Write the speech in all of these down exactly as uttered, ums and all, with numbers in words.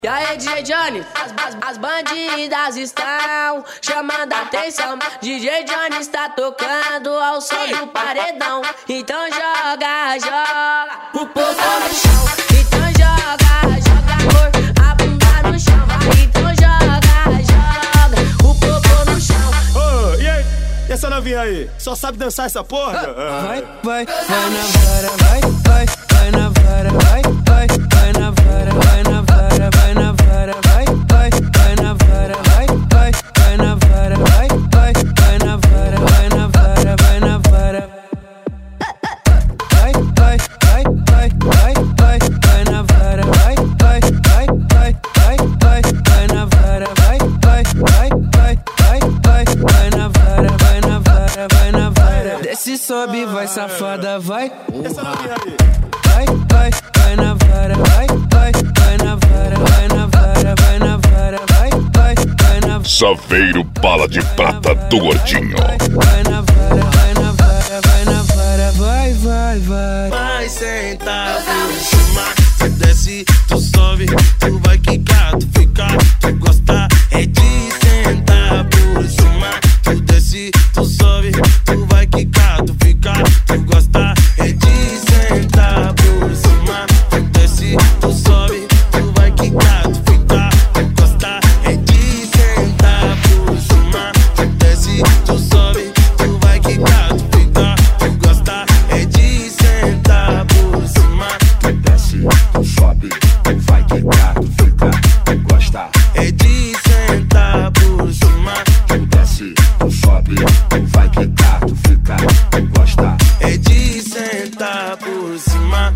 E aí, D J Johnny, as, as, as bandidas estão chamando a atenção. D J Johnny está tocando ao som do paredão. Então joga, joga o povo no chão. Então joga, joga amor, a bunda no chão. Vai, então joga, joga o povo no chão. Ô, oh, e aí? E essa novinha aí? Só sabe dançar essa porra? Ah. Vai, vai, vai na vara, vai, vai, vai na vara, vai, vai, vai na vara, vai na vara, vai na vara, vai, vai, vai na vara, vai, vai, vai na vara, vai, vai, vai na vara, vai na vara, vai na vara. Vai, vai, vai, vai, vai, vai, vai na vara, vai, vai, vai, vai, vai, vai, vai na vara, vai, vai, vai, vai, vai, vai, vai na vara, vai na vara, vai na vara. Desce, sobe, vai safada, vai. Essa novinha aí. Vai, vai, vai na vara, vai, vai, vai na vara, vai na vara, vai na vara, vai, vai, vai na vara. Saveiro Bala de Prata do Gordinho. Vai na vara, vai na vara, vai na vara, vai, vai, vai. Vai sentar por cima, tu desce, tu sobe, tu vai quicar, tu fica, tu gosta, é de sentar por cima, tu desce, tu sobe, tu vai quicar, tu fica, tu gosta, é de sentar por cima, tu desce, tu sobe, tu vai quicar, tu fica, tu gosta, é de sentar por cima, tu desce, tu sobe, tu vai quicar, tu fica, tu gosta, é de sentar por cima, tu desce, tu sobe, tu vai quicar, tu fica, tu gosta, é de sentar por cima, tu desce, tu sobe, tu vai quicar, tu fica, tu gosta, é de sentar por cima.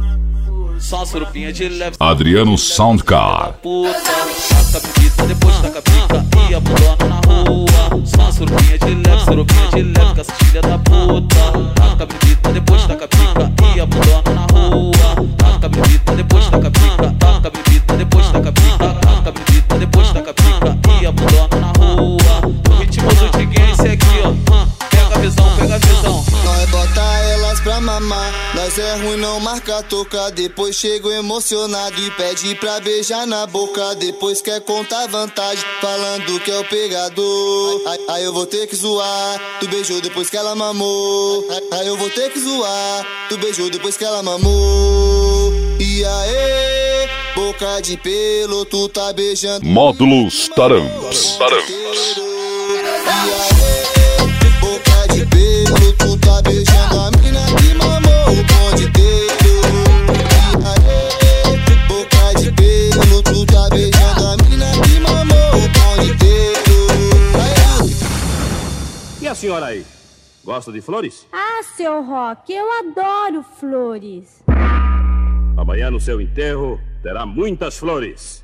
Só surupinha de leve. Adriano Soundcar. Puta, taca bebida, depois taca pica e abandona na rua. Só surupinha de leve, surupinha de leve, com essa filha da puta. Taca bebida, depois taca pica e abandona na rua. Taca bebida, depois taca pica, taca bebida, depois taca pica, taca bebida, depois taca pica e abandona na rua. O ritmo do Tiguinho é esse aqui, ó. Pega a visão, pega a visão. Nós bota elas pra mamar, nós é ruim, não marca toca. Depois chego emocionado e pede pra beijar na boca. Depois quer contar vantagem, falando que é o pegador. Aí, aí eu vou ter que zoar, tu beijou depois que ela mamou. Aí, aí eu vou ter que zoar, tu beijou depois que ela mamou. E aí, boca de pelo, tu tá beijando. Módulos Taramps. Taramps. E aí, boca de pelo, tu tá beijando a mina que mamou o pão de dedo. E aí, boca de pelo, tu tá beijando a mina que mamou o pão de dedo. Aí. E a senhora aí? Gosta de flores? Ah, seu Rock, eu adoro flores. Amanhã no seu enterro terá muitas flores.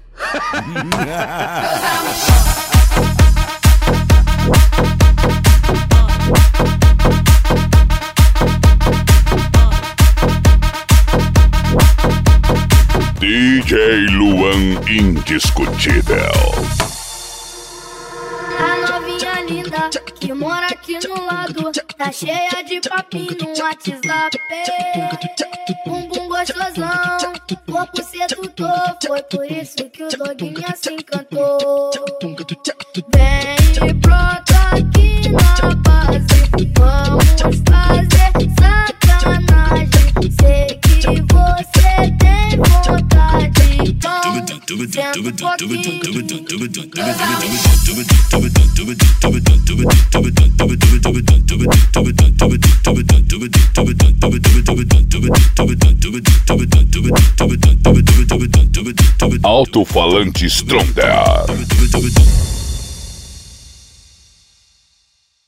D J Luan Indiscutível. A novinha linda que mora aqui no lado tá cheia de papinho no WhatsApp. Bumbum gostosão, corpo sedutor, foi por isso que o doguinha se encantou. Vem e brota aqui na base, vamos fazer sacanagem. Sei que você tem vontade, então senta um pouquinho. Alto-falante Stronder.